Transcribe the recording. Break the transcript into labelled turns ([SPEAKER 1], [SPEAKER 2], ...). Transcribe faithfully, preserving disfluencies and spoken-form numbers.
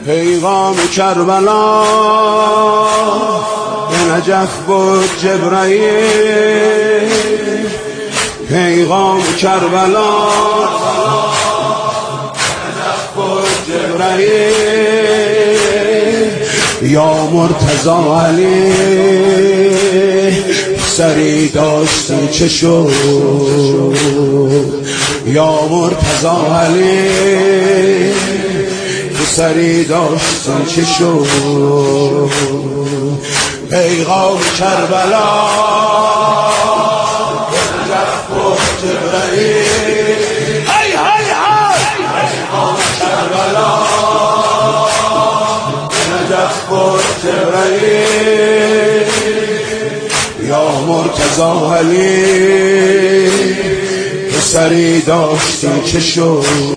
[SPEAKER 1] پیغام کربلا به نجف بود جبرائیل، پیغام کربلا به نجف بود جبرائیل. یا مرتضی علی سری داشتی چه شد، یا مرتضی علی سری داشتی چه شد. پیغام کربلا به نجف بود جبرائیل، هی هی هی پیغام کربلا به نجف بود جبرائیل. یا مرتضی علی سری داشتی چه شد.